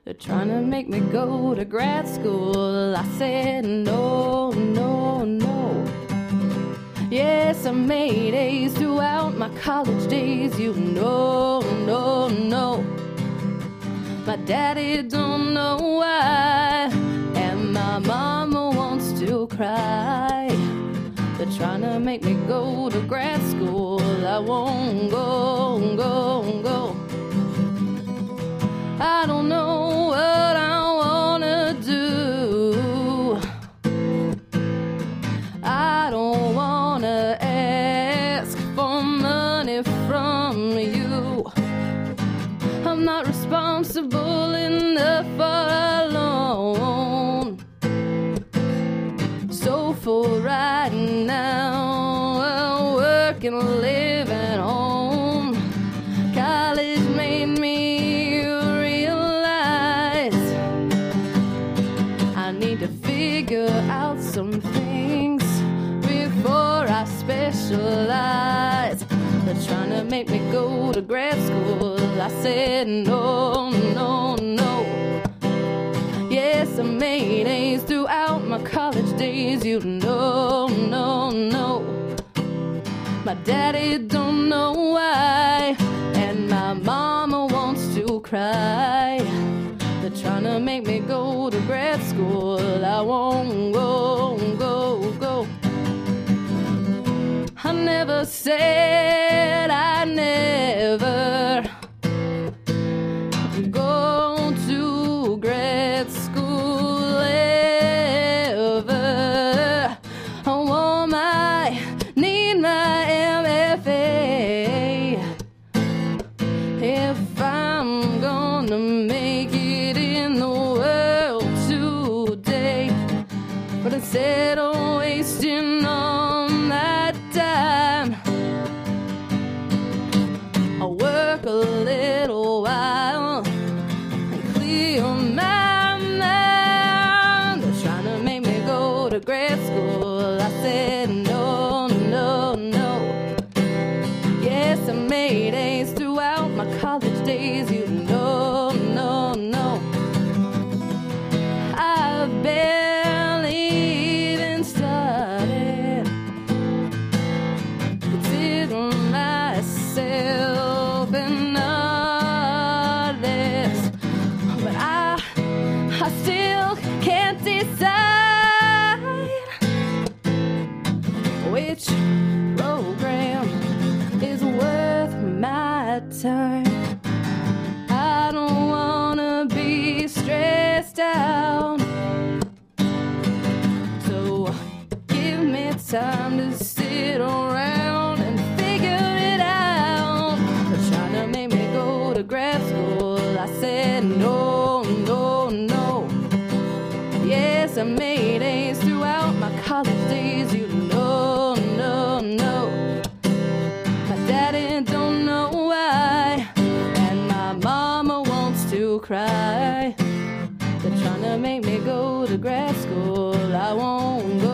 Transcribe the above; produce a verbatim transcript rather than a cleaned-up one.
They're trying to make me go to grad school. I said no, no, no. Yes, I made A's throughout my college days. You know, no, no. My daddy don't know why, and my mama wants to cry. They're trying to make me go to grad school. I won't go, go, go. I don't know what I wanna do. I don't wanna ask for money from you. I'm not responsible enough for a loan. So for right now, I'll work and live at home. College made me realize I need to figure out some things before I specialize. They're trying to make me go to grad school. I said no, no, no. Yes, I made A's throughout my college days. You know, no, no. My daddy don't know why, and my mama wants to cry. They're trying to make me go to grad school. I won't go, go, go. I never said I never go to grad school ever. Oh, my, need my M F A if I'm gonna make it in the world today. But instead of wasting all my time, I'll work a little while and clear my mind. They're trying to make me go to grad school. I said no, no, no. Yes, I made A's throughout my college days. You know, no, no. I've barely even started consider myself an artist, but I, I still can't decide which program is worth my time. I don't wanna be stressed out, so give me time to sit around and figure it out. They're trying to make me go to grad school. I said no, no, no. Yes, I made A's throughout my college days. You know, no, no. My daddy don't know why, and my mama wants to cry. They're trying to make me go to grad school. I won't go.